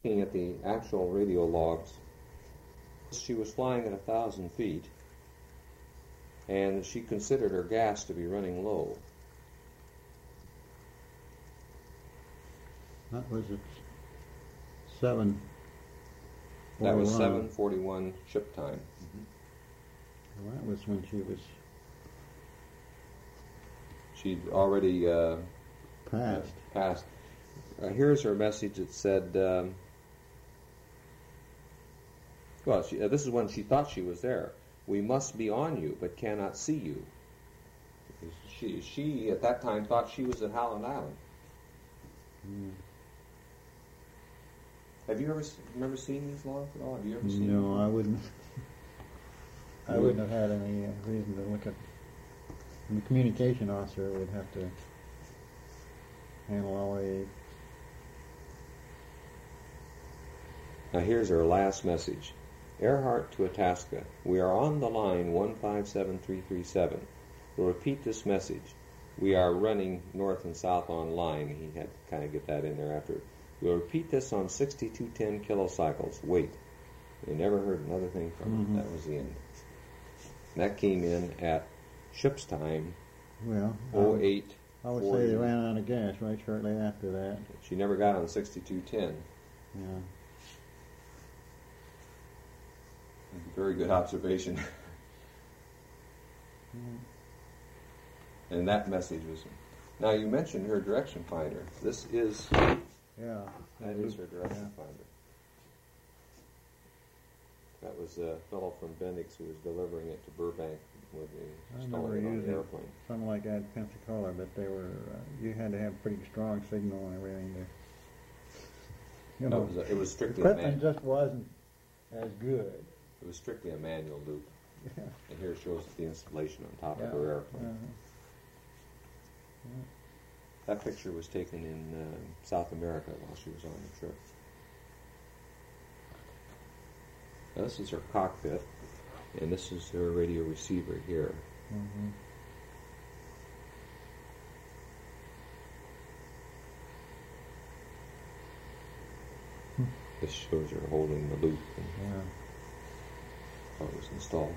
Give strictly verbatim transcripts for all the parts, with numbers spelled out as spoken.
looking at the actual radio logs, she was flying at a thousand feet, and she considered her gas to be running low. That was at seven. That was seven forty-one ship time. Mm-hmm. Well, that was when she was. She'd already uh, passed. Uh, passed. Uh, here's her message. It said, um, well, she, uh, this is when she thought she was there. We must be on you, but cannot see you. She, she at that time, thought she was at Howland Island. Mm. Have you ever remember seeing these logs at all? Have you ever seen them? No, I wouldn't. I wouldn't have had any uh, reason to look at. The communication officer would have to handle all the. Now here's our last message. Earhart to Itasca. We are on the line one five seven three three seven. We'll repeat this message. We are running north and south on line. He had to kind of get that in there after. We'll repeat this on sixty-two ten kilocycles. Wait. We never heard another thing from mm-hmm. it. That was the end. And that came in at ship's time. Well, oh eight. I would say they ran out of gas right shortly after that. She never got on sixty-two ten. Yeah. Very good observation. mm. And that message was. Now you mentioned her direction finder. This is. Yeah. That is her direction yeah. finder. That was a fellow from Bendix who was delivering it to Burbank with the installing it on the airplane. Something like that at Pensacola, but they were. Uh, you had to have pretty strong signal and everything to. You know, no, it, was a, it was strictly. Equipment just wasn't as good. It was strictly a manual loop. Yeah. And here it shows the installation on top yeah. of her airplane. Uh-huh. Yeah. That picture was taken in uh, South America while she was on the trip. Now, this is her cockpit, and this is her radio receiver here. Mm-hmm. This shows her holding the loop and yeah. how it was installed.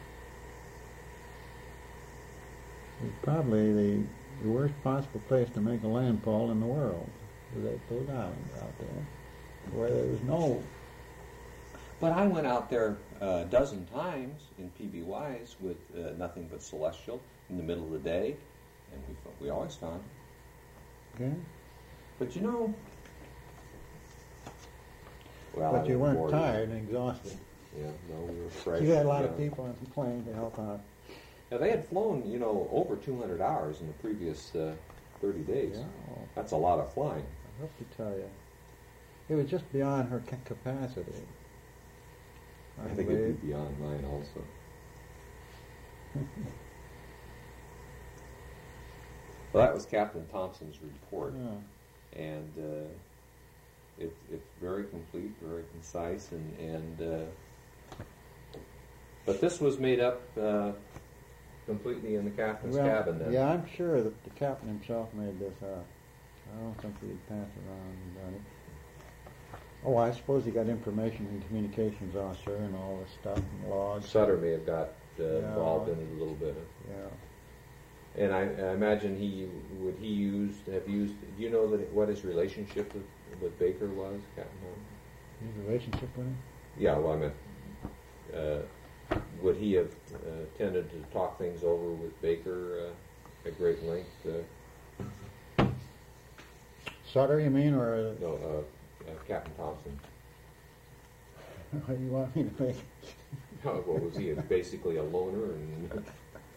It's probably the, the worst possible place to make a landfall in the world. Those islands out there, where there was no. But I went out there a dozen times in P B Ys with uh, nothing but celestial in the middle of the day, and we we always found it. Okay. But you know. Well, but you weren't tired and exhausted. Yeah, no, we were fresh. You had a lot of people on the plane to help out. Now, they had flown, you know, over two hundred hours in the previous uh, thirty days. Yeah. That's a lot of flying. I hope to tell you. It was just beyond her ca- capacity. I, I think it would be beyond mine also. Well, that was Captain Thompson's report. Yeah. And uh, it, it's very complete, very concise, and, and uh, but this was made up uh, completely in the captain's well, cabin then. Yeah, I'm sure that the captain himself made this up. I don't think he'd pass it around and done it. Oh, I suppose he got information from the communications officer and all this stuff and logs. Sutter may have got uh, yeah. involved in it a little bit. Yeah. And I, I imagine he would he used have used. Do you know that what his relationship with, with Baker was, Captain Holmes? His relationship with him? Yeah, well, I meant, uh, would he have uh, tended to talk things over with Baker uh, at great length? Uh, Sutter, you mean, or uh, no, uh, uh, Captain Thompson. What do you want me to make? Oh, well, was he basically a loner? And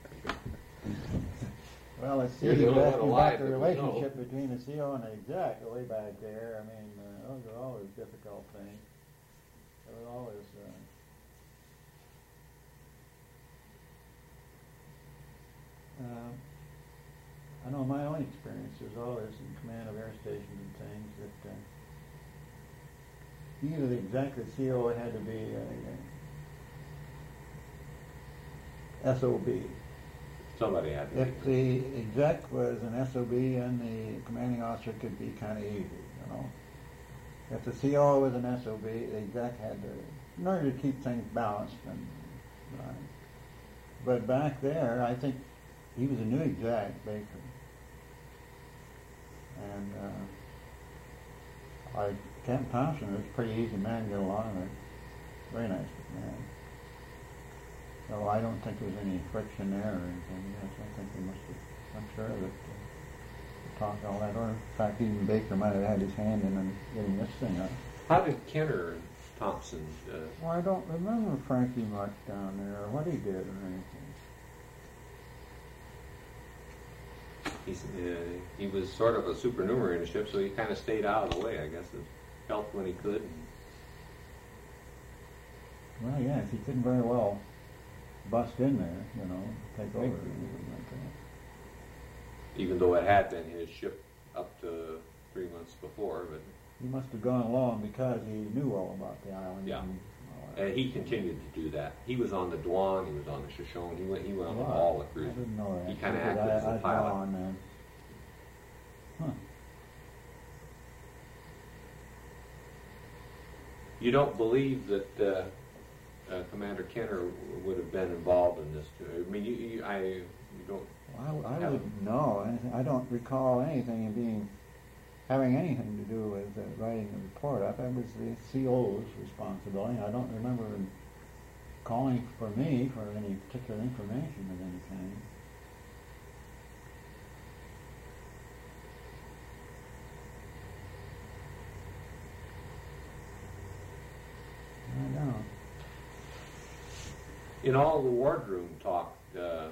well, let's see. You're the You're only one asking alive about the that we relationship know. between the C O and the exec way back there. I mean, uh, those are always difficult things. They were always. Uh, uh, I know my own experience was always in command of air stations and things that uh, either the exec or the C O had to be a, a S O B. Somebody had to. If the exec was an S O B and the commanding officer could be kind of easy, you know. If the C O was an S O B, the exec had to, in order to keep things balanced. And, right. But back there, I think he was a new exec, Baker. And uh, I, Kent Thompson was a pretty easy man to get along with. Very nice man. So I don't think there was any friction there or anything. Yes, I think they must have, I'm sure that uh, talked all that. Or in fact, even Baker might have had his hand in on getting this thing up. How did Kenner and Thompson? Uh, Well, I don't remember Frankie much down there, or what he did or anything. he's, uh, he was sort of a supernumerary in the ship, so he kind of stayed out of the way, I guess. It helped when he could. Well, yes, he couldn't very well bust in there, you know, take over or anything like that. Even though it had been his ship up to three months before, but He must have gone along because he knew all about the island. Yeah. And all that. and he continued to do that. He was on the Dwan, he was on the Shoshone, he went he went on Wow. all the I cruises. didn't know that. He kinda Because acted I, as a I pilot. saw on then. Huh. You don't believe that uh, uh, Commander Kenner would have been involved in this? I mean, you, you I you don't. Well, I, I Yeah. wouldn't know anything. I don't recall anything being having anything to do with uh, writing the report up. That was the C O's responsibility. I don't remember him calling for me for any particular information of any kind. I don't. In all the wardroom talk, uh,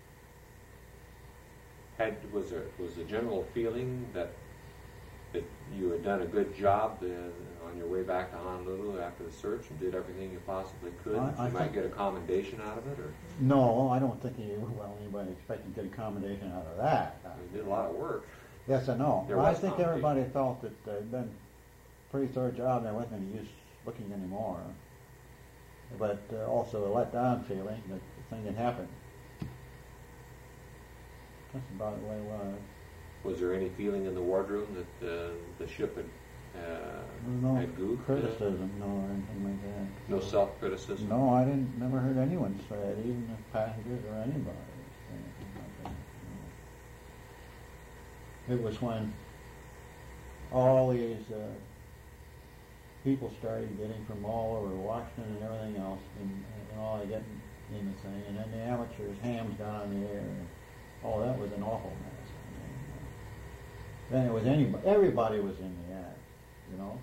had was there was the general feeling that that you had done a good job uh, on your way back to Honolulu after the search and did everything you possibly could? I- I you might think- get a commendation out of it, or No, I don't think he, well, anybody expected to get accommodation out of that. you did a lot of work. Yes and no. There Well, I was think competition. everybody felt that they'd done a pretty thorough job. There wasn't any use looking anymore. But uh, also a let down feeling that the thing had happened. That's about the way it was. Was there any feeling in the wardroom that uh, the ship had uh, No had goofed? uh, criticism, no, or anything like that. no self-criticism? No, I didn't. Never heard anyone say it, even the passengers or anybody. say anything like that, no. It was when all these uh, people started getting from all over Washington and everything else, and, and all they get in, in the thing, and then the amateurs' hams got on the air. And, oh, that was an awful mess. I mean, uh, then it was anybody. Everybody was in the act, you know.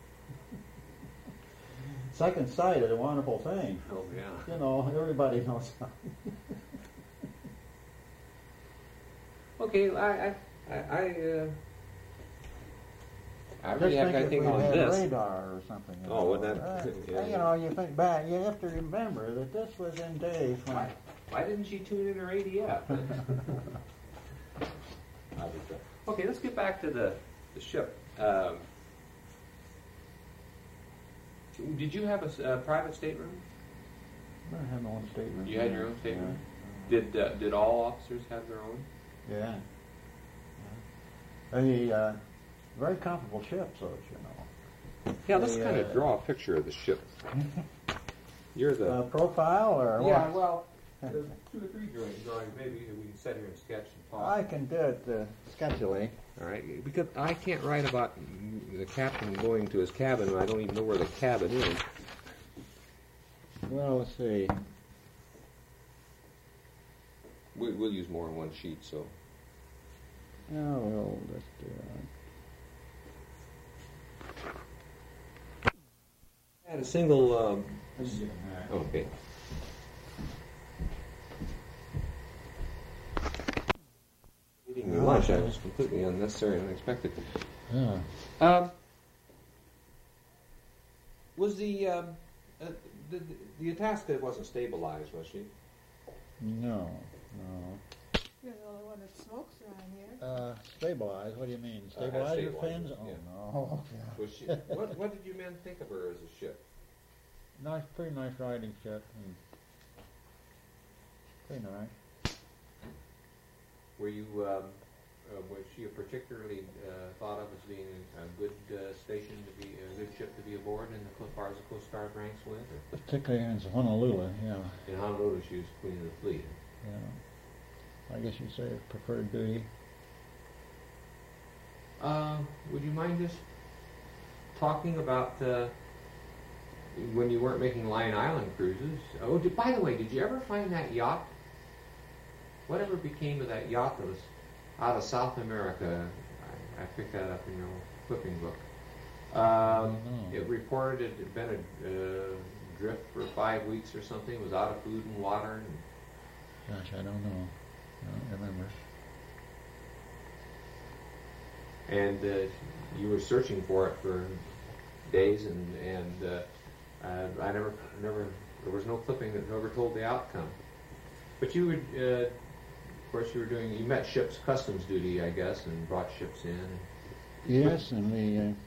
Second sight is a wonderful thing. Oh yeah. You know, everybody knows. Okay, I I I, I uh, I Just really have think if anything we on had this. radar or something. you Oh, know. wouldn't that- Uh, yeah. You know, you think back, you have to remember that this was in days when. Why, why didn't she tune in her A D F? I was, uh, okay, let's get back to the the ship. Um, did you have a, s- a private stateroom? I had my own stateroom. You had your own stateroom? Yeah. Did uh, did all officers have their own? Yeah. yeah. A uh, very comfortable ship, so as you know. Yeah, let's The, kind uh, of draw a picture of the ship. You're the Uh, profile or yeah. what? Well, uh, two or three drawings. drawings. Maybe we can sit here and sketch and talk. I can do it uh, sketchily. All right, because I can't write about the captain going to his cabin, and I don't even know where the cabin is. Well, let's see. We, we'll use more than one sheet, so. Oh, we'll just do that. Had a single. Um, Let's get that. okay. Eating me lunch, that was completely unnecessary and unexpected. Yeah. Um, was the, um, uh, the the Itasca wasn't stabilized, was she? No, no. You're the only one that smokes around here. Uh, stabilize? What do you mean? Uh, Stabilize your stabilize, fins? Oh, yeah. no. Was she? what What did you men think of her as a ship? Nice, pretty nice riding ship. and Pretty nice. Were you? Um, uh, was she a particularly uh, thought of as being a, a good uh, station to be aboard in the Coast, as far as the Coast Guard ranks went? Or? Particularly in Honolulu, yeah. In Honolulu, she was Queen of the Fleet. Yeah. I guess you'd say preferred duty. Uh, would you mind just talking about uh, when you weren't making Lion Island cruises? Oh, did, by the way, did you ever find that yacht? Whatever became of that yacht that was out of South America? I, I picked that up in your clipping book. Um, it reported it had been a uh, drift for five weeks or something. It was out of food and water. And Gosh, I don't know. I don't remember. And uh, you were searching for it for days, and and uh, uh, I never, never, there was no clipping that never told the outcome. But you would, uh, of course, you were doing, you met ships customs duty, I guess, and brought ships in. Yes, and the. Uh,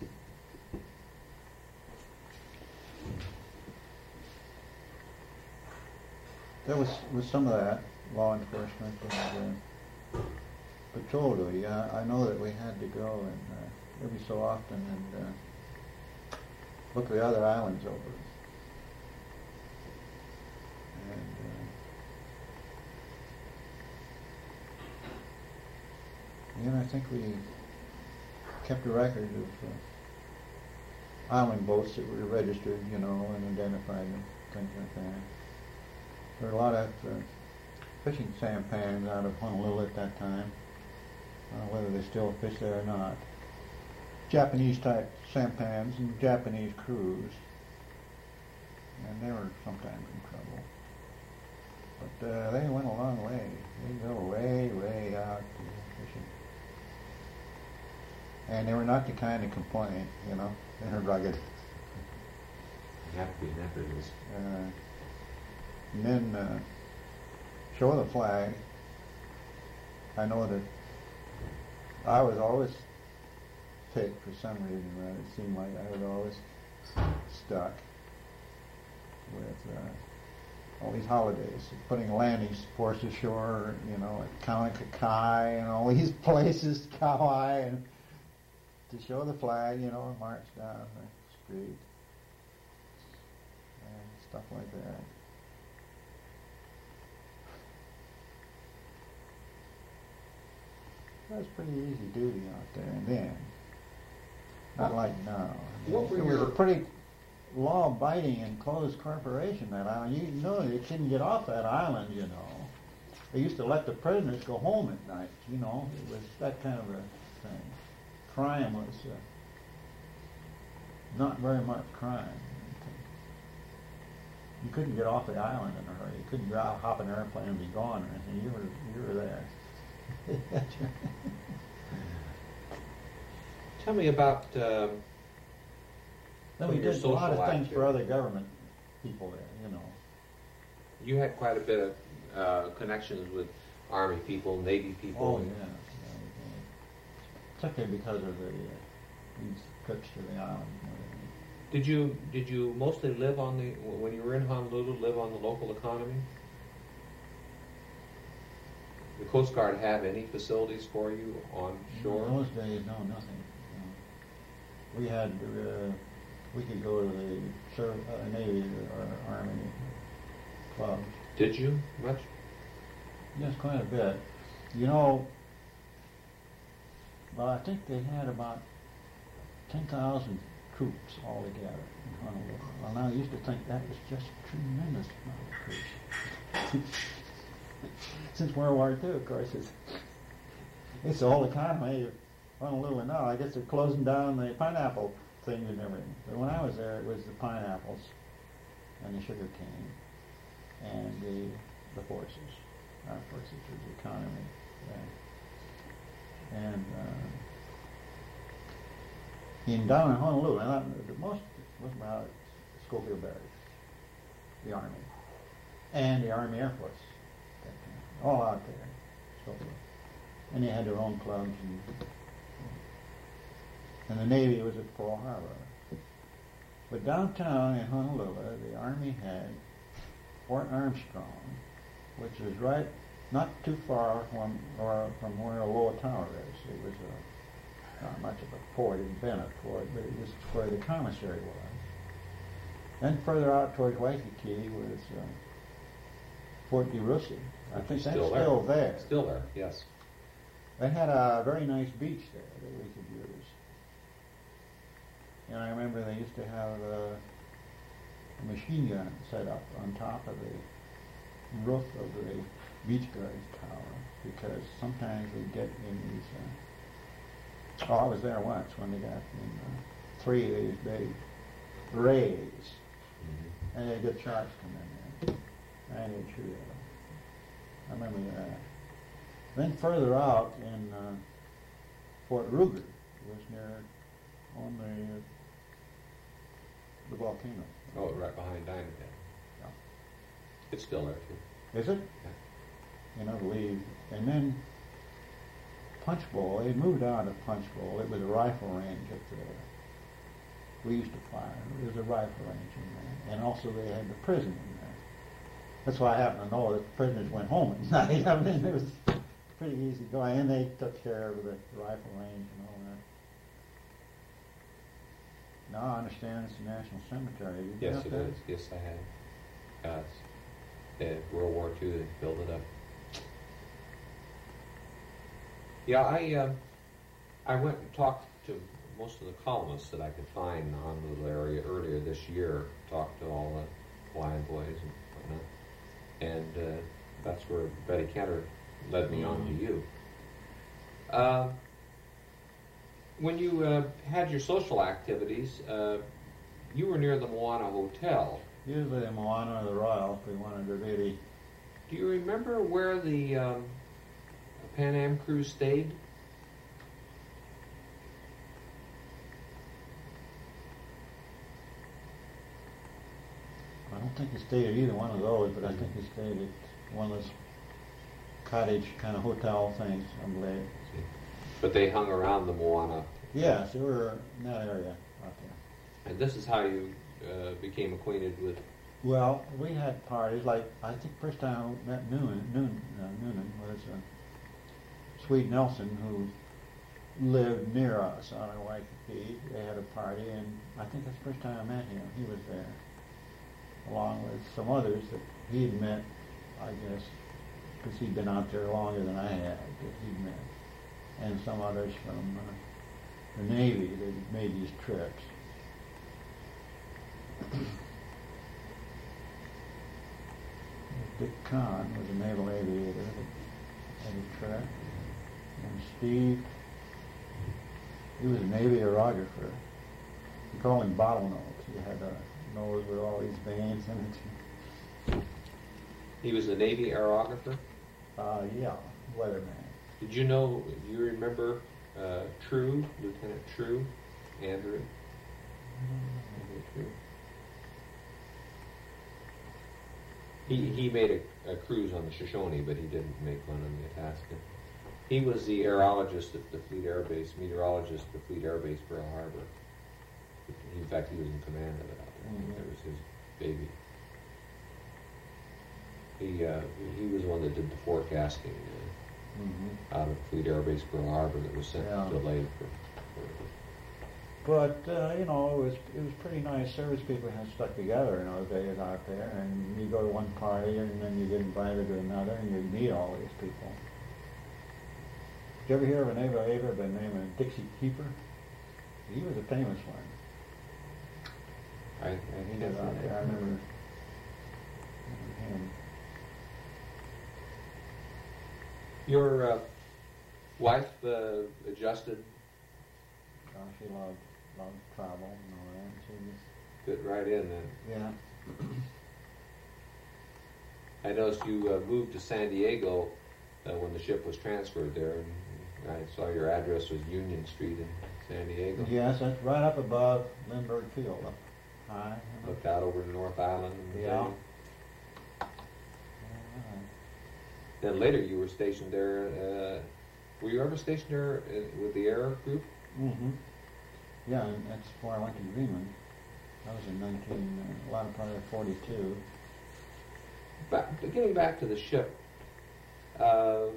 There was, was some of that, law enforcement and uh, patrol duty. I, I know that we had to go and uh, every so often and uh, look the other islands over. And uh, then I think we kept a record of uh, island boats that were registered, you know, and identified them, things like that. There were a lot of uh, fishing sampans out of Honolulu at that time. I don't know whether they still fish there or not. Japanese type sampans and Japanese crews. And they were sometimes in trouble. But uh, they went a long way. They go way, way out fishing. And they were not the kind to complain, you know. They were rugged. You have to be in that business. Uh, And then uh, show the flag. I know that I was always picked for some reason. Right? It seemed like I was always stuck with uh, all these holidays, putting landing force ashore, you know, at Kaunakakai and all these places, Kauai, and to show the flag, you know, and march down the street and stuff like that. That was pretty easy duty out there, and then, not like now. What were It was your- a pretty law-abiding and closed corporation, that island. You know you couldn't get off that island, you know. They used to let the prisoners go home at night, you know. It was that kind of a thing. Crime was uh, not very much crime. You couldn't get off the island in a hurry. You couldn't go out, hop an airplane and be gone or anything. You were, you were there. Tell me about uh, Then we your did a lot of social things for activity. other government people there, you know. You had quite a bit of uh, connections with Army people, Navy people. Oh, yeah. yeah, yeah. Particularly because of the uh, these trips to the island. and everything. Did you did you mostly live on the when you were in Honolulu? Live on the local economy? The Coast Guard have any facilities for you on shore? In those days, no, nothing. No. We had, uh, we could go to the Serv- uh, Navy or Army clubs. Did you much? Yes, quite a bit. You know, well, I think they had about ten thousand troops altogether in Honolulu. Well, now I used to think that was just a tremendous amount of troops. Since World War Two, of course, it's, it's the whole economy of Honolulu now. I guess they're closing down the pineapple things and everything. But when I was there, it was the pineapples and the sugar cane and the the forces. Our forces was the economy. Yeah. And uh, in down in Honolulu, and I, the most was about Schofield Barracks, the Army, and the Army Air Force. All out there. So, and they had their own clubs. And, and the Navy was at Pearl Harbor. But downtown in Honolulu, the Army had Fort Armstrong, which was right, not too far from, or from where Loa Tower is. It was a, not much of a port. It had been a port, but it was where the commissary was. Then further out towards Waikiki was uh, Fort DeRussy. I think that's Still there. still there. Still there, yes. They had a very nice beach there that we could use. And I remember they used to have a, a machine gun set up on top of the roof of the beach guards tower because sometimes we'd get in these. Uh, oh, I was there once when they got in uh, three of these big rays, mm-hmm. and they did sharks come in there. I didn't shoot at them. I remember that. Then further out in uh, Fort Ruger was near on the uh, the volcano. Oh, right behind Diamond Head. Yeah. It's still there too. Is it? Yeah. And I believe. And then Punch Bowl. They moved out of Punch Bowl. It was a rifle range up there. We used to fire. There was a rifle range in there, and also they had the prison in there. That's why I happen to know that the prisoners went home at night. I mean, it was pretty easy going, and they took care of the rifle range and all that. Now I understand it's a national cemetery. Did you Yes, have it that? is. Yes, I had. Yes. In World War Two, they built it up. Yeah, I uh, I went and talked to most of the columnists that I could find on the little area earlier this year. Talked to all the Hawaiian boys and whatnot, and uh, that's where Betty Cantor led me on to you. Uh, when you uh, had your social activities, uh, you were near the Moana Hotel. Usually the Moana or the Royal, if we wanted to really. Do you remember where the um, Pan Am crew stayed? I don't think he stayed at either one of those, but I think he stayed at one of those cottage kind of hotel things, I believe. But they hung around the Moana. Yes, they were in that area out there. And this is how you uh, became acquainted with. Well, we had parties. Like I think first time I met Noonan, Noonan, uh, Noonan was uh, Swede Nelson, who lived near us out in Waikiki. They had a party, and I think that's the first time I met him. He was there, along with some others that he had met, I guess, because he'd been out there longer than I had, that he'd met, and some others from uh, the Navy that had made these trips. Dick Kahn was a naval aviator that had a trip, and Steve, he was a Navy aerographer. We call him bottlenose. He had a nose with all these veins in it. He was a Navy aerographer? Uh, yeah, weatherman. Did you know, do you remember uh, True, Lieutenant True, Andrew? Andrew True. He, he made a, a cruise on the Shoshone, but he didn't make one on the Itasca. He was the aerologist at the Fleet Air Base, meteorologist at the Fleet Air Base, Pearl Harbor. In fact, he was in command of it out there. Mm-hmm. That was his baby. He uh, he was the one that did the forecasting uh, mm-hmm. out of Fleet Air Base, Pearl Harbor, that was sent yeah. delayed for. for But, uh, you know, it was it was pretty nice. Service people had stuck together in those days out there, and you go to one party, and then you get invited to another, and you meet all these people. Did you ever hear of a naval aviator by the name of Dixie Keeper? He was a famous one. I, I he was out there. I remember, remember him. Your uh, wife uh, adjusted. Oh, she loved loved travel and all that. She was fit right in then. Yeah. I noticed you uh, moved to San Diego uh, when the ship was transferred there, and I saw your address was Union Street in San Diego. Yes, that's right up above Lindbergh Field, up high. Looked out over to North Island. And yeah. Then. Then later you were stationed there. Uh, were you ever stationed there uh, with the Air Group? Mm-hmm. Yeah, and that's before I went to Greenland. That was in nineteen, uh, a lot of probably forty-two. Back, getting back to the ship, uh,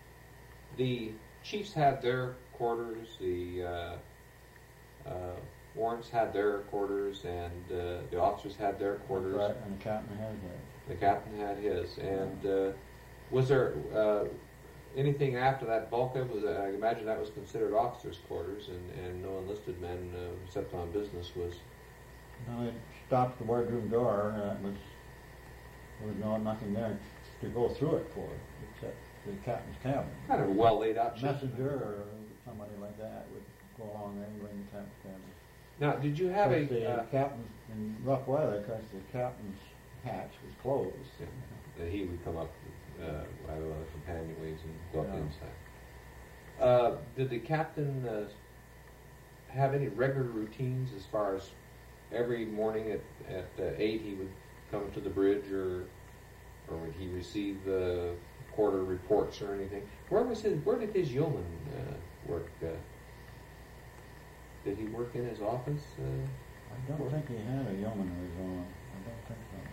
the chiefs had their quarters. The uh, uh, warrants had their quarters, and uh, the officers had their quarters. Right, and the captain had his. The captain had his. And uh, was there uh, anything after that bulkhead? Was I imagine that was considered officers' quarters, and, and no enlisted men, uh, except on business, was. No, it stopped the wardroom door, and it was there was no nothing there to go through it for, except the captain's cabin. Kind of a well laid out ship. Messenger or somebody like that would go along there and go in the captain's cabin. Now, did you have a the uh, captain in rough weather? Because the captain's hatch was closed. yeah, and he would come up uh, out of the companionways and go up Yeah. inside. Uh, did the captain uh, have any regular routines as far as every morning at at uh, eight he would come to the bridge, or or would he receive uh, quarter reports or anything? Where was his? Where did his yeoman uh, work? Uh, did he work in his office? Uh, I don't think he had a yeoman of his own. I don't think so.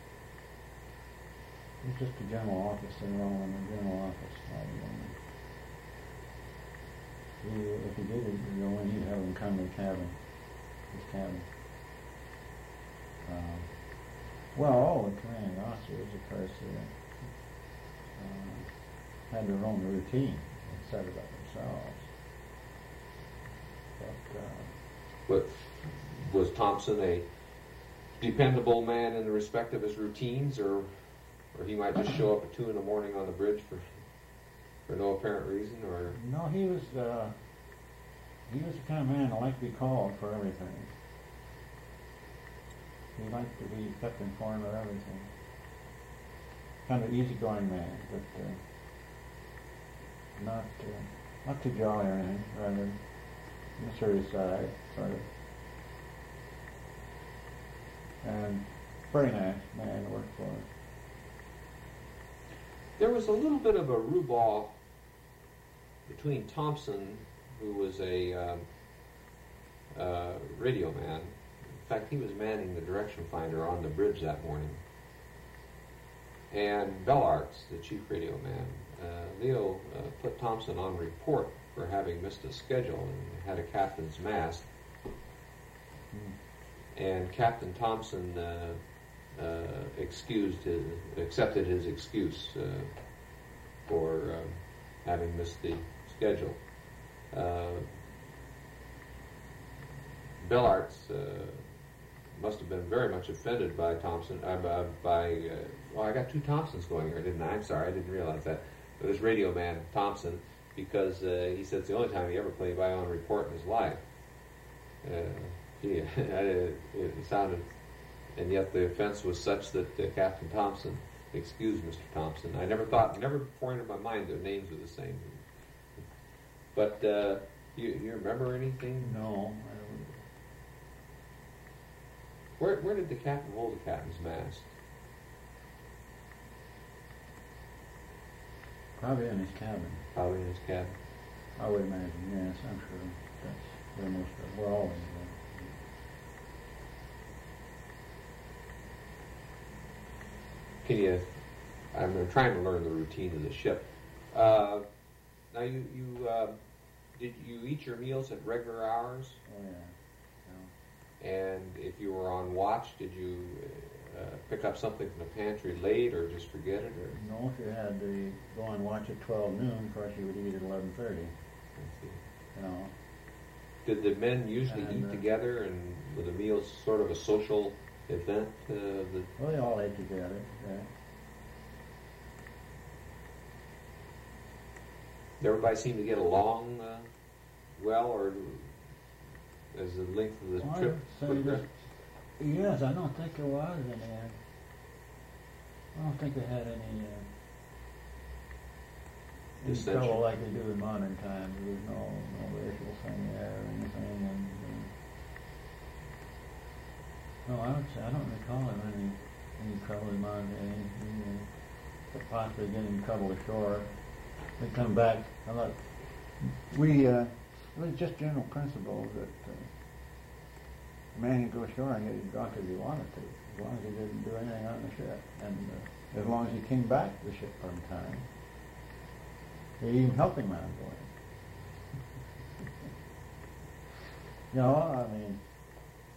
He was just a general office in Rome, a general office, not a yeoman. He, if he did a yeoman, he'd have him come to the cabin, his cabin. Um, well, all the commanding officers, of course, uh, uh, had their own routine and set it up themselves. But, uh, But was Thompson a dependable man in the respect of his routines, or or he might just show up at two in the morning on the bridge for for no apparent reason, or no, he was uh, he was the kind of man that liked to be called for everything. He liked to be kept informed of everything. Kind of easygoing man, but uh, not uh, not too jolly or anything. Rather, on the serious side, sort of. And very nice man to work for. there was a little bit of a rhubarb between Thompson, who was a um, uh, radio man. In fact, he was manning the direction finder on the bridge that morning. And Bellarts, the chief radio man. Uh, Leo uh, put Thompson on report for having missed a schedule and had a captain's mast. And Captain Thompson uh, uh, excused his, accepted his excuse uh, for uh, having missed the schedule. Uh, Bellarts uh, must have been very much offended by Thompson, uh, by, by uh, well, I got two Thompsons going here, didn't I? I'm sorry, I didn't realize that. But this radio man, Thompson, because uh, he said it's the only time he ever played by on report in his life. Uh, gee, it, it sounded, and yet the offense was such that uh, Captain Thompson excused Mister Thompson. I never thought, never before entered my mind their names were the same. But uh, you, you remember anything? No, I don't. Where where did the captain hold the captain's mast? Probably in his cabin. Probably in his cabin. I would imagine, yes, I'm sure that's where most of, where all of them Can you? I'm trying to learn the routine of the ship. Uh, now, you you uh, did you eat your meals at regular hours? Oh yeah. And if you were on watch, did you uh, pick up something from the pantry late, or just forget it? Or No, if you had to go and watch at twelve noon, of course you would eat at eleven thirty. I see. You know. Did the men usually And, eat uh, together, and were the meals sort of a social event? Uh, the, Well, they all ate together. Yeah. did everybody seem to get along uh, well, or as the length of the Well, trip so progressed? yes, I don't think there was any. Uh, I don't think they had any, uh, any Dissension. trouble like they do in modern times. There was no no racial thing there or anything. And uh, no, I don't. I don't recall of any any trouble in modern anything. Uh, possibly getting in trouble ashore. They come back. I thought we. Uh, It was just general principle that uh, a man could go ashore and get as drunk as he wanted to, as long as he didn't do anything on the ship. And uh, as long as he came back to the ship on time, they even helped him on board. You know, I mean,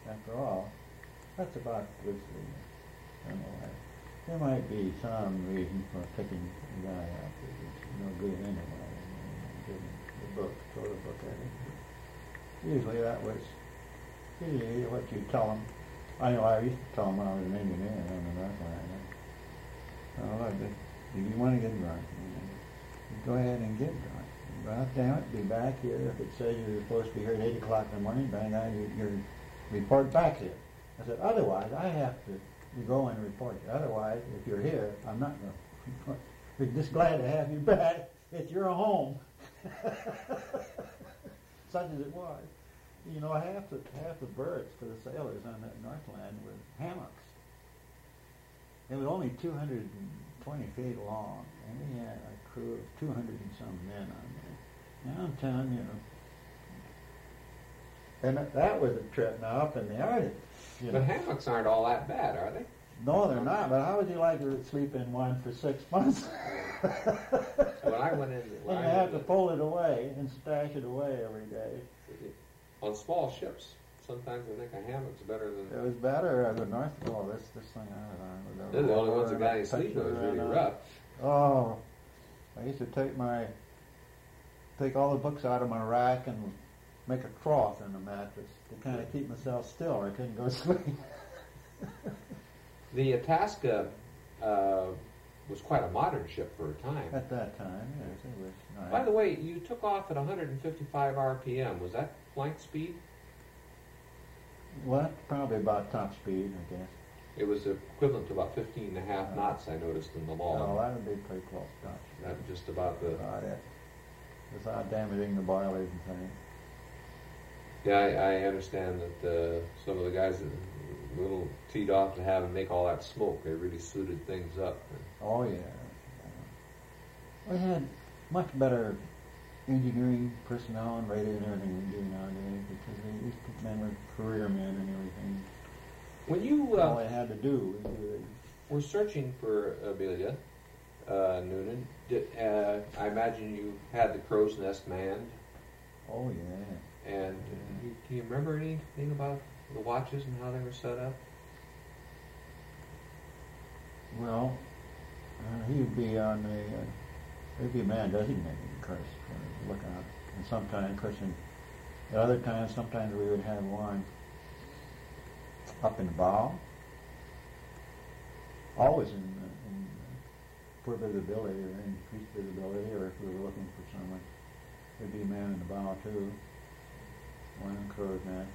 after all, that's about good for you. I don't know why. There might be some reason for picking the guy up that is no good anyway, and giving the book, throw the book at him. Usually that was usually what you tell them. I know I used to tell them when I was an engineer on the North Line. Oh, I just, do you want to get drunk? You go ahead and get drunk. God damn it, be back here. If it says you're supposed to be here at eight o'clock in the morning, bang on, you, you report back here. I said, otherwise, I have to you go and report you. Otherwise, if you're here, I'm not going to report. We're just glad to have you back. It's your home. Such as it was. You know, half the half the berths for the sailors on that Northland were hammocks. It was only two hundred twenty feet long, and we had a crew of two hundred and some men on there. Now I'm telling you, and that, that was a trip now up in the Arctic. You know. But hammocks aren't all that bad, are they? No, they're not. But how would you like to sleep in one for six months? When I went in, when and you I have to pull it away and stash it away every day. On small ships, sometimes I think a hammock's better than. It was better as a North Pole. This this thing I was on. Was They're the only ones that got any touch sleep. It was really around. rough. Oh, I used to take my take all the books out of my rack and make a trough in the mattress to kind of keep myself still. I couldn't go to sleep. The Itasca uh, was quite a modern ship for a time. At that time, yes, it was nice. By the way, you took off at one hundred fifty-five R P M. Was that flight speed? What? Probably about top speed, I guess. It was equivalent to about fifteen and a half knots, I noticed in the log. Oh, that would be pretty close to top speed. That's just about the... About it. Without damaging the boilers and things. Yeah, I, I understand that uh, some of the guys that were a little teed off to have and make all that smoke, they really suited things up. Oh, yeah. We had much better engineering personnel and radio and everything we do nowadays because they, these men were career men and everything. When you all uh, they had to do was do it. were searching for Amelia uh, Noonan, did, uh, I imagine you had the crow's nest manned. Oh, yeah. And Yeah. you, can you remember anything about the watches and how they were set up? Well, uh, he would be on the, uh, there'd be a man designated, of course, for lookout. And sometimes, of course, in, at other times, sometimes we would have one up in the bow, always in, uh, in uh, poor visibility or increased visibility, or if we were looking for someone, there'd be a man in the bow too, one in the crow's nest.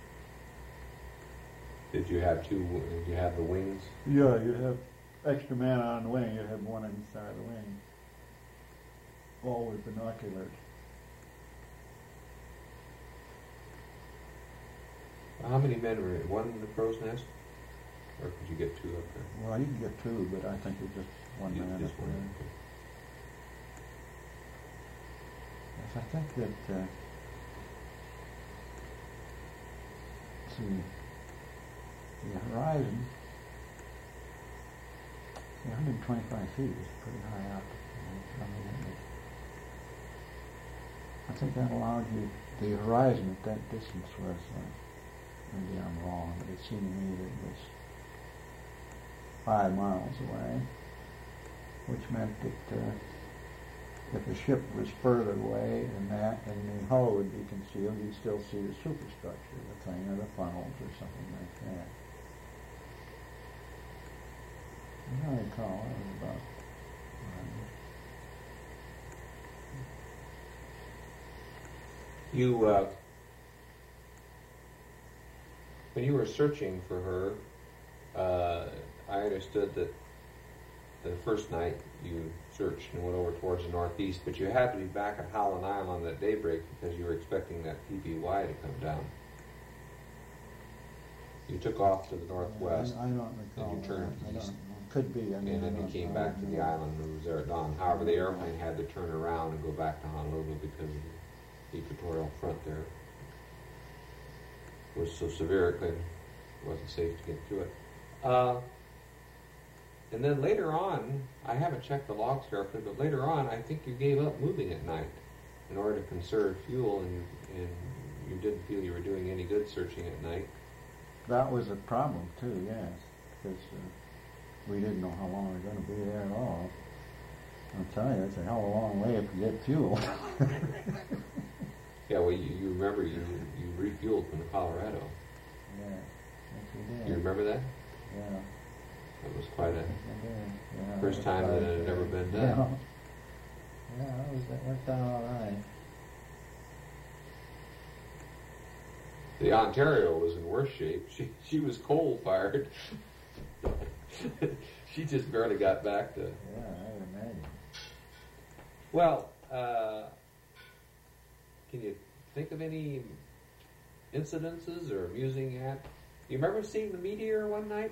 Did you have two? Did you have the wings? Yeah, you'd have extra man on the wing, you'd have one on each side of the wing, all with binoculars. How many men were in one in the crow's nest? Or could you get two up there? Well, you can get two, but I think it's just one You- man just up one. there. Yes, I think that, uh, let's see, the horizon, see, one hundred twenty-five feet is pretty high up. I mean, it- I think that allowed you, the horizon at that distance was, uh, maybe I'm wrong, but it seemed to me that it was five miles away, which meant that uh, if the ship was further away than that and the hull would be concealed, you'd still see the superstructure, the thing, or the funnels, or something like that. I don't recall, it was about... You, uh, when you were searching for her, uh, I understood that the first night you searched and went over towards the northeast, but you had to be back at Howland Island at daybreak because you were expecting that P B Y to come down. You took off to the northwest, I, I don't recall. and you turned that. I east. don't, could be. I mean, and I then you don't- came I back don't to the know. island and was there at dawn. However, the airplane had to turn around and go back to Honolulu because of the equatorial front there was so severe it couldn't- wasn't safe to get through it. Uh, and then later on, I haven't checked the logs carefully, but later on, I think you gave up moving at night in order to conserve fuel, and you, and you didn't feel you were doing any good searching at night. that was a problem too, yes, because uh, we didn't know how long we were going to be there at all. I'll tell you, it's a hell of a long way to get fuel. Yeah, well, you, you remember you you refueled from the Colorado. Yeah, yes we did. You remember that? Yeah. That was quite a I did. Yeah, first was time quite that it had a- ever been Yeah, done. yeah that, was, that worked out all right. The Ontario was in worse shape. She she was coal fired. She just barely got back to. Yeah, I would imagine. Well, uh, can you think of any incidences or amusing at? You remember seeing the meteor one night?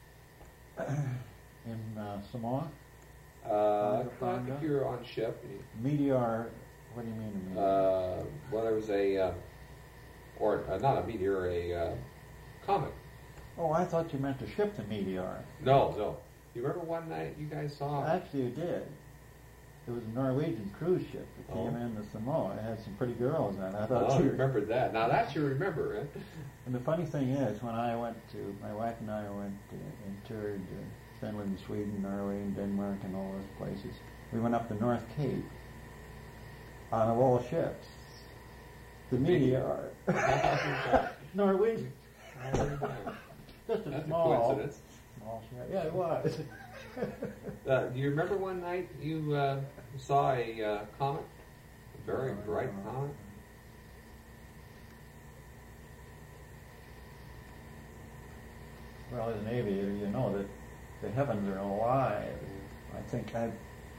In uh, Samoa, Uh, Tonga? I think you were on ship. and you- meteor. What do you mean a meteor? Uh, well, there was a, uh, or uh, not a meteor, a uh, comet. oh, I thought you meant to ship the meteor. No, no. You remember one night you guys saw? Actually, you did. It was a Norwegian cruise ship that came Oh. into Samoa. It had some pretty girls on it. I thought Oh, you you remembered that. Now that you remember, right? And the funny thing is, when I went to, my wife and I went to, and toured uh, Finland, Sweden, Norway, and Denmark, and all those places. We went up the North Cape on of all ships. The meteor. Norwegian. Just a That's a small, coincidence. small ship. Yeah, it was. Uh, do you remember one night you uh, saw a uh, comet? A very No, bright no. comet? Well, as an aviator, you know that the heavens are alive. I think I,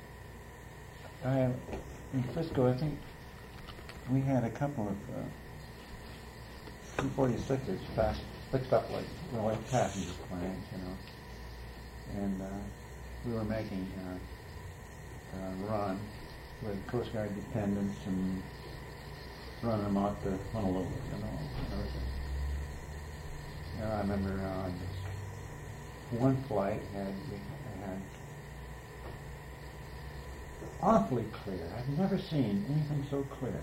I in Frisco, I think we had a couple of uh, T forty-sixes fast, fixed up like, well, like passenger planes, you know. And uh, we were making uh, a run with Coast Guard dependents and running them out to Honolulu, you know, and everything. And I remember uh, one flight had, had awfully clear. I've never seen anything so clear.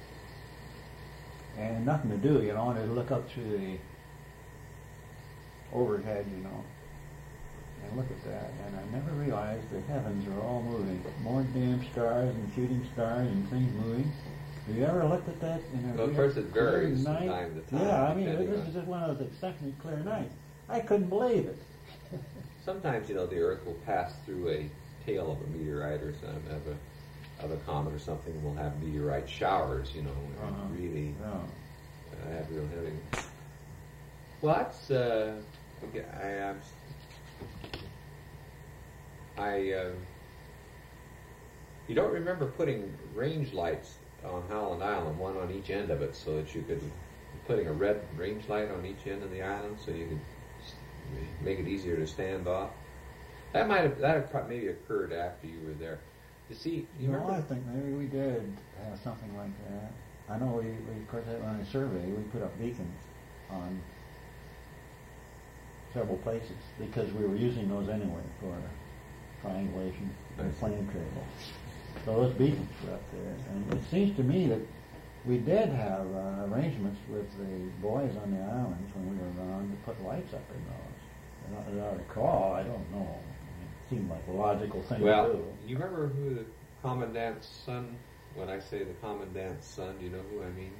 And nothing to do, you know, and to look up through the overhead, you know, and look at that. And I never realized the heavens are all moving. More damn stars and shooting stars and things moving. Have you ever looked at that in a Well, of real course, it clear varies from night? time to time, Yeah, I mean, depending this on- is just one of those exceptionally clear nights. I couldn't believe it. Sometimes, you know, the Earth will pass through a tail of a meteorite or some of a, of a comet or something, and we'll have meteorite showers, you know, and Uh-huh. really Yeah. uh, have real heavy. Well, that's, uh, okay, I, um, I, uh, you don't remember putting range lights on Howland Island, one on each end of it, so that you could, putting a red range light on each end of the island so you could s- make it easier to stand off. That might have, that had probably maybe occurred after you were there. You see, you No, remember? I think maybe we did have something like that. I know we, we of course, on a survey, we put up beacons on several places because we were using those anyway for triangulation and Nice. plane travel. So those beacons were up there. And it seems to me that we did have uh, arrangements with the boys on the islands when we were around to put lights up in those. And as I recall, I don't know. It seemed like a logical thing Well, to do. you remember who the commandant's son, when I say the commandant's son, do you know who I mean?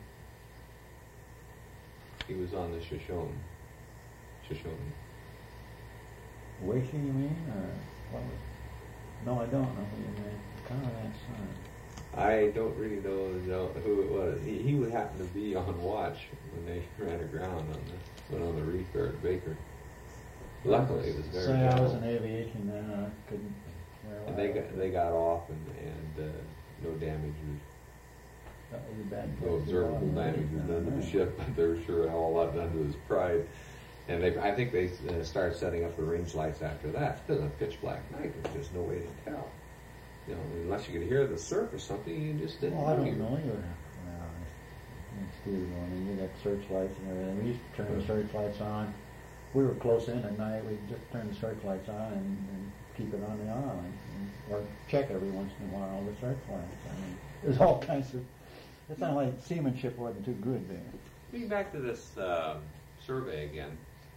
He was on the Shoshone. Shoshone. Waishi, you mean? Or what was No, I don't know who you mean. Conrad's son. I don't really know, know who it was. He, he would happen to be on watch when they ran aground on the went on the reef there at Baker. Luckily, it was very Say I was gentle. in aviation then, and I couldn't. Well, And they got they got off and and uh, no damage was that was a bad no place to observable go, damage was done to the yeah. ship, but they were sure a hell of a lot done to his pride. And they, I think they uh, started setting up the range lights after that. It was a pitch black night. There's just no way to tell. You know, unless you could hear the surf or something, you just didn't Well, I don't hear. know. You're, well, it's Steve going in. You got searchlights and everything. We used to turn the searchlights on. We were close in at night. We'd just turn the searchlights on and, and keep it on the island. And, or check every once in a while the searchlights. I mean, there's all kinds of... It sounded like seamanship wasn't too good there. Getting back to this um, survey again,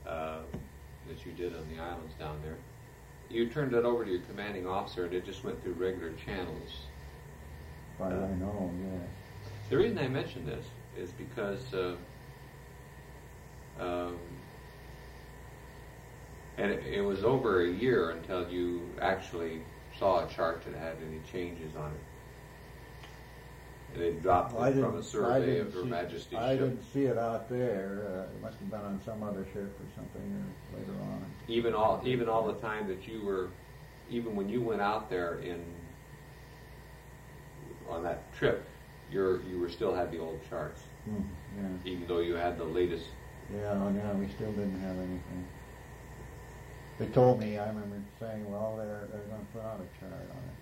uh, that you did on the islands down there. You turned it over to your commanding officer, and it just went through regular channels. As far as I know, yes. The reason I mention this is because uh, um, and it, it was over a year until you actually saw a chart that had any changes on it. And it dropped Well, it I from a didn't- I survey didn't of Her see- Majesty's I ship. didn't see it out there. Uh, it must have been on some other ship or something or later on. Even all, even all the time that you were, even when you went out there in on that trip, you're you were still had the old charts, Hmm, yeah. even though you had the latest. Yeah, oh, yeah, we still didn't have anything. They told me, I remember saying, well, they're, they're going to put out a chart on it.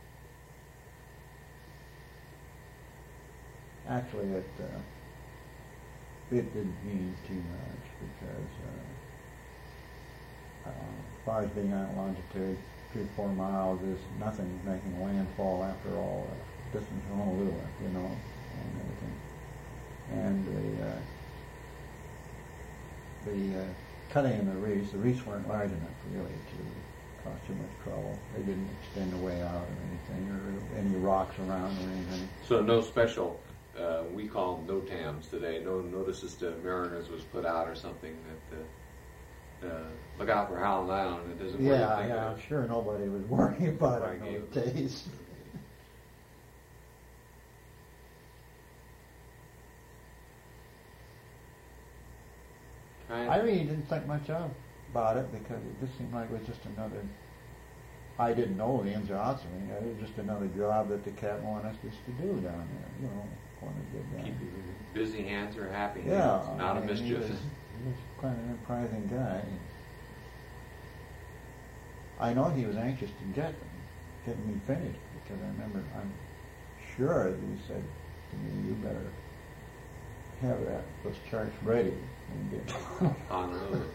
Actually, it, uh, it didn't mean too much because uh, uh, as far as being on longitude, three or four miles is nothing making landfall after all the distance from Honolulu, you know, and everything. And the uh, the uh, cutting in the reefs, the reefs weren't large enough really to cause too much trouble. They didn't extend away out or anything, or any rocks around or anything. So no special, uh, we call them NOTAMs today. No notices to mariners was put out or something that uh, uh, look out for Howland Island. It doesn't. Yeah, yeah, I'm sure nobody was worrying about it Right, in those days. I really didn't think much of about it because it just seemed like it was just another. I didn't know the ins or outs of it. It was just another job that the captain wanted us just to do down there. You know, wanted to get down. Keep your busy hands or happy hands, Yeah, not I a mean, mischief. He was, he was quite an enterprising guy. I know he was anxious to get get me finished because I remember I'm sure that he said to me, "You better have that those charts ready." Honolulu.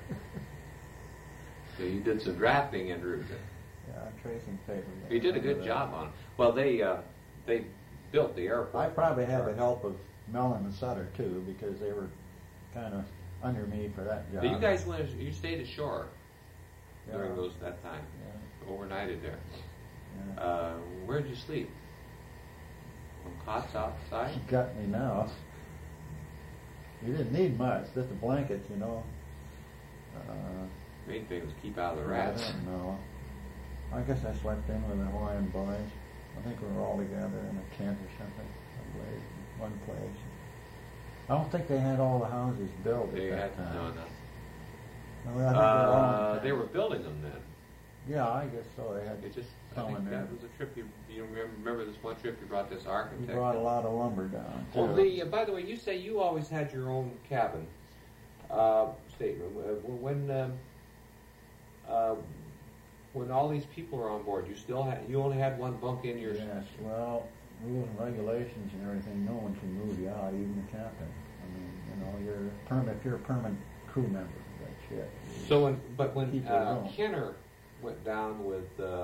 So you did some drafting en route. Yeah, tracing paper. Yeah, You did a good job on it. Well, they uh, they built the airport. I probably had the help of Mellon and Sutter too because they were kind of under me for that job. So you guys went. You stayed ashore Yeah. during those that time. Yeah. Overnighted there. Yeah. Uh, where'd you sleep? On cots outside? You got me now. You didn't need much, just a blanket, you know. Uh, Main thing was keep out of the I rats. don't know. I guess I slept in with the Hawaiian boys. I think we were all together in a tent or something, someplace, one place. I don't think they had all the houses built They at had that time. no, no. No, I think they were all- Uh, they were building them then. Yeah, I guess so. They had It just. I someone think there. that was a trip. You, you remember, remember this one trip you brought this We architect? brought a lot of lumber down. Well, too. the, uh, by the way, you say you always had your own cabin, uh, stateroom. Uh, when um, uh, when all these people are on board, you still had you only had one bunk in your. Yes, well, rules and regulations and everything, no one can move you out, even the captain. I mean, you know, you're a permanent, if you're a permanent crew member of that ship. you So when, but when keep it uh, alone. Kenner went down with uh,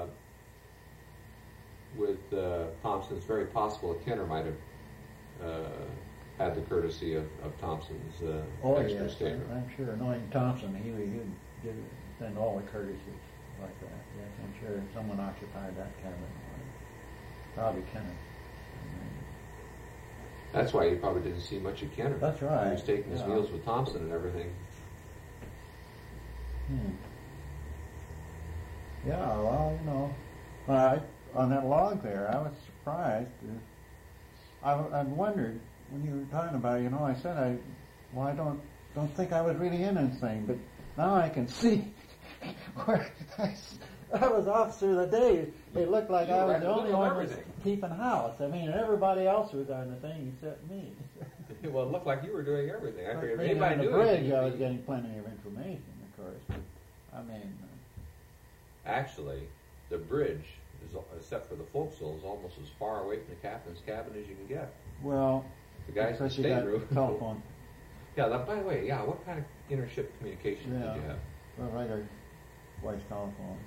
with uh, Thompson, it's very possible that Kenner might have uh, had the courtesy of, of Thompson's uh, Oh, extra yes, stateroom. I'm sure. Knowing Thompson, he would he'd give send all the courtesies like that. Yes, I'm sure someone occupied that cabin. Probably Kenner. That's why you probably didn't see much of Kenner. That's right. He was taking his Yeah. meals with Thompson and everything. Hmm. Yeah, well, you know, I, on that log there, I was surprised. I, I wondered when you were talking about it, you know, I said I, well, I don't don't think I was really in this thing, but now I can see where I, I was officer of the day. It looked like You I were was at the the only middle of one that was everything. keeping house. I mean, everybody else was on the thing except me. Well, it looked like you were doing everything. I But figured if being anybody on the knew bridge, anything, I it'd was be- getting plenty of information, of course. But, I mean, Actually, the bridge, is, except for the forecastle, is almost as far away from the captain's cabin as you can get. well, The guys in the because you got stateroom. telephone. Yeah, that, by the way, yeah, what kind of intership communication Yeah. did you have? Well, regular voice telephone.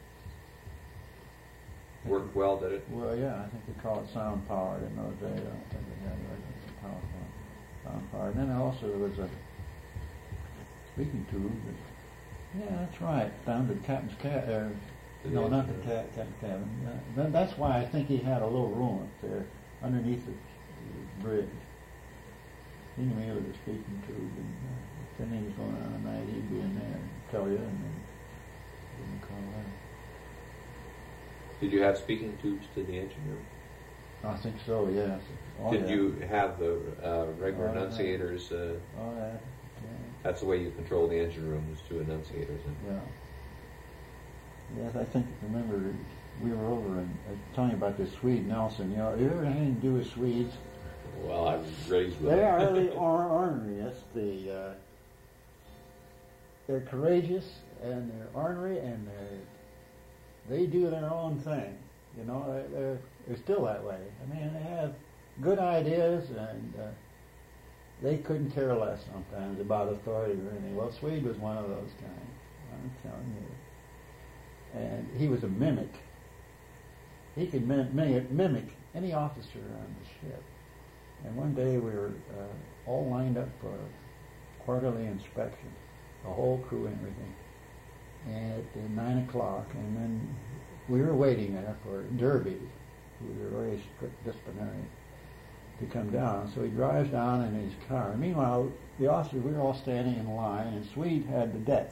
Worked well, did it? Well, yeah, I think they call it sound powered in those days. I don't think we had regular telephone sound powered. And then also there was a speaking tube. But, yeah, that's right. Down to the captain's cabin. Uh, no, not the ca- captain's cabin. Uh, that, that's why I think he had a little room up there underneath the, the bridge. He knew me with a speaking tube, and uh, if anything was going on at night, he'd be in there and tell you, and then didn't call out. Did you have speaking tubes to the engine room? I think so, yes. Oh, Did yeah. you have the uh, regular Oh, yeah. enunciators? Uh, Oh, yeah. Yeah. that's the way you control the engine room, is through enunciators. Yeah. Yes, I think, remember, we were over and uh, telling you about this Swede, Nelson. You know, you ever had anything to do with Swedes? Well, I was raised with They them. are the or- orneriest. The, uh, they're courageous, and they're ornery, and they they do their own thing. You know, they're, they're, they're still that way. I mean, they have good ideas, and uh, they couldn't care less sometimes about authority or anything. Well, Swede was one of those guys, I'm telling you. And he was a mimic. He could mim- mimic, mimic any officer on the ship. And one day we were uh, all lined up for a quarterly inspection, the whole crew and everything. And at uh, nine o'clock, and then we were waiting there for Derby, who was a very strict disciplinarian, to come down. So he drives down in his car. Meanwhile, the officers, we were all standing in line, and Swede had the deck.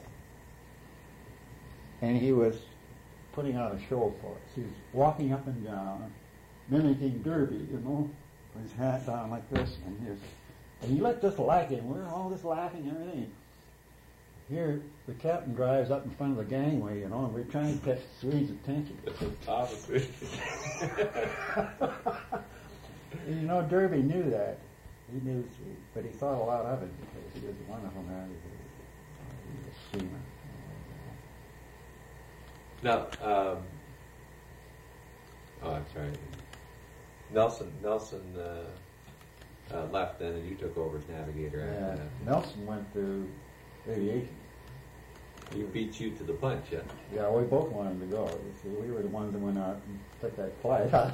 And he was putting on a show for us. He was walking up and down, mimicking Derby, you know, with his hat down like this, and he was, and he let us like him. We were all just laughing and everything. Here, the captain drives up in front of the gangway, you know, and we're trying to catch Swede's attention. Obviously. And, you know, Derby knew that. He knew Swede, but he thought a lot of it because he was one of them out he was a seaman. Now, um, oh, I'm sorry. Nelson, Nelson uh, uh, left then, and you took over as navigator Yeah, after that. Nelson went to aviation. He beat you to the punch, yeah? Yeah, we both wanted to go. You see, we were the ones that went out and took that flight out.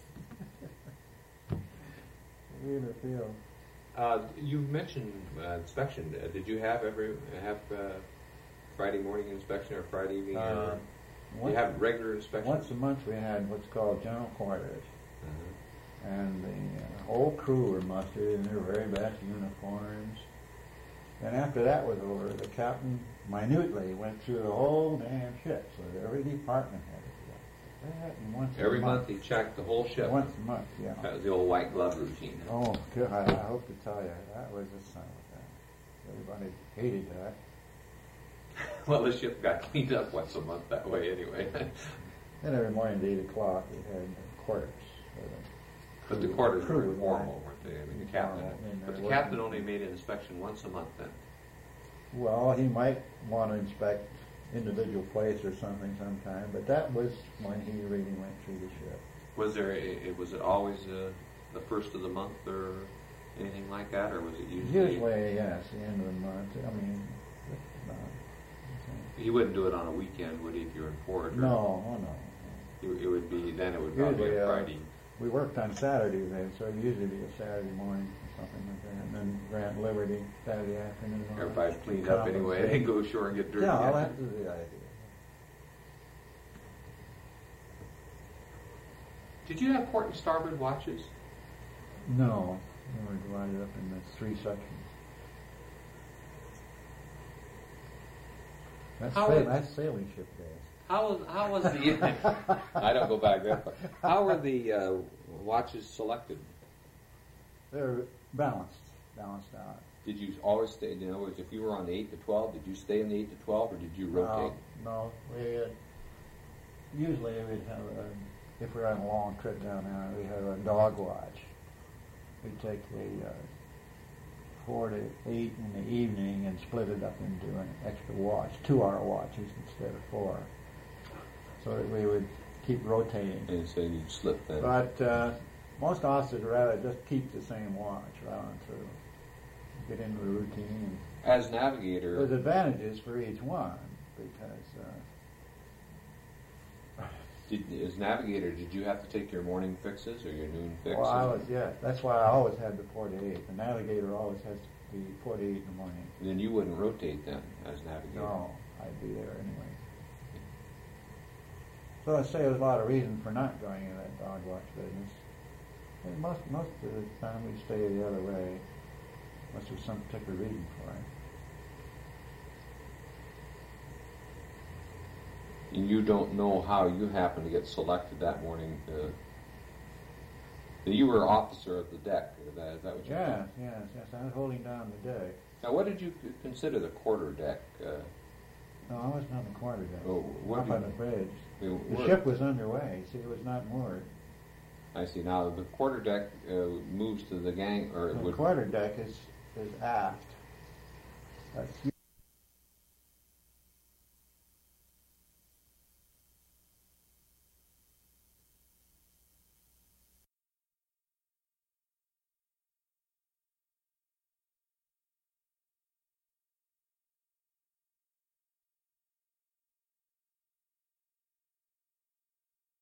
We in the field. Uh, you mentioned uh, inspection. Uh, did you have every have uh, Friday morning inspection or Friday evening? Uh, or once, you have regular inspection? once a month we had what's called general quarters. Uh-huh. And the uh, whole crew were mustered in their very best uniforms. And after that was over, the captain minutely went through the whole damn ship, so that every department had it. That, and once Every a month month he checked the whole ship. Once a month, yeah. That was the old white glove routine. Oh, good. I, I hope to tell you, that was a sign of that. Everybody hated that. Well, the ship got cleaned up once a month that way anyway. Then every morning at eight o'clock we had quarters. But the quarters crew were was informal, weren't they? I mean, the captain. Informal, and But the there captain wasn't- only made an inspection once a month then. Well, he might want to inspect individual plates or something sometime, but that was when he really went through the ship. Was there? A, was it always uh, the first of the month or anything like that, or was it usually? Usually, yes, the end of the month. I mean, uh, He wouldn't do it on a weekend, would he? If you were in port? Or no, oh no. It, it would be then. It would probably Usually, be a uh, Friday. We worked on Saturdays then, so it'd usually be a Saturday morning or something like that, and then Grant Liberty Saturday afternoon. Everybody's cleaned up anyway. They go ashore and get dirty. Yeah, well, after. that was the idea. Did you have port and starboard watches? No, they were divided up into three sections. That's, How sail- would- that's sailing ship days. How was how was the? I don't go back that far. How were the uh, watches selected? They're balanced, balanced out. Did you always stay? In other words, if you were on the eight to twelve, did you stay in the eight to twelve, or did you rotate? No, no, we had, usually we'd have a, if we were on a long trip down there, we had a dog watch. We'd take the uh, four to eight in the evening and split it up into an extra watch, two-hour watches instead of four, so that we would keep rotating. And so you slip then. But uh, most officers would rather just keep the same watch right on through, get into the routine. As navigator, There's advantages for each one because uh, Did, as navigator, did you have to take your morning fixes or your noon fixes? Well, I was, yeah, that's why I always had the four to eight. The navigator always has to be four to eight in the morning. Then you wouldn't rotate then as navigator. No, I'd be there anyway. So I say there's a lot of reason for not going into that dog watch business. And most most of the time we stay the other way, unless there's some particular reason for it. And you don't know how you happened to get selected that morning. Uh, you were officer of the deck. Is that, is that what you Yes, did? yes, yes. I was holding down the deck. Now, what did you c- consider the quarter deck? Uh, No, I wasn't on the quarter deck. Oh, what Up do you- on the bridge. the The word- ship was underway. See, it was not moored. I see. Now, the quarter deck uh, moves to the gang, or it The would. quarter deck is is aft. That's